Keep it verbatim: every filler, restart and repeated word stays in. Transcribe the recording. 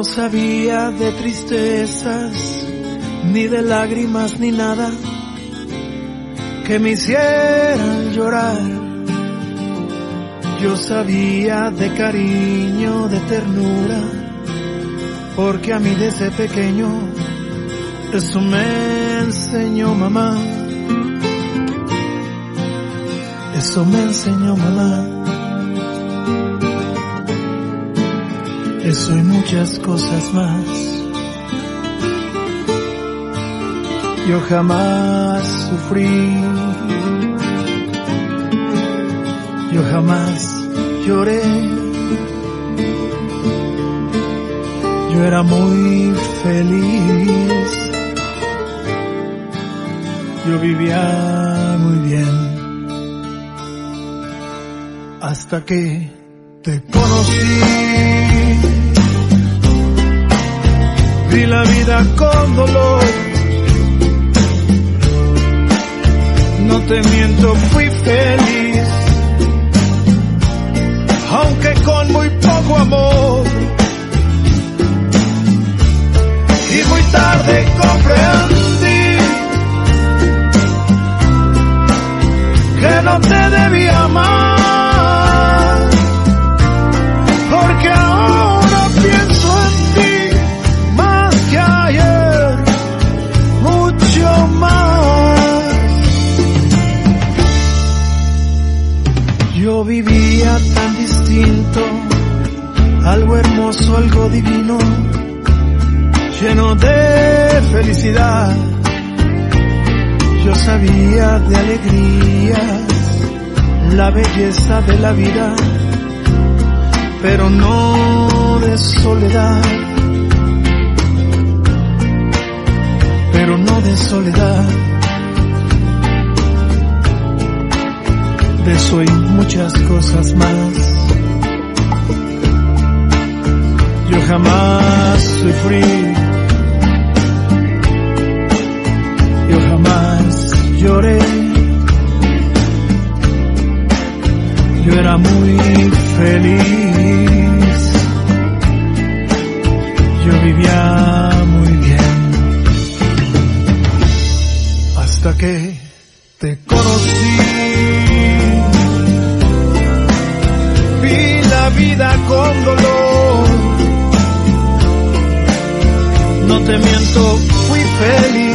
no sabía de tristezas, ni de lágrimas, ni nada que me hicieran llorar. Yo sabía de cariño, de ternura, porque a mí desde pequeño eso me enseñó mamá. Eso me enseñó mamá. Eso y muchas cosas más. Yo jamás sufrí, yo jamás lloré. Yo era muy feliz, yo vivía muy bien, hasta que te conocí. Vi la vida con dolor, no te miento, fui feliz, aunque con muy poco amor. Y muy tarde comprendí que no te debía amar, porque ahora pienso en ti más que ayer, mucho más. Yo vivía tan distinto, algo hermoso, algo divino, lleno de felicidad. Yo sabía de alegrías, la belleza de la vida, pero no de soledad, pero no de soledad. De eso y muchas cosas más. Yo jamás sufrí, yo jamás lloré. Yo era muy feliz, yo vivía muy bien, hasta que te conocí. Vi la vida con dolor, no te miento, fui feliz,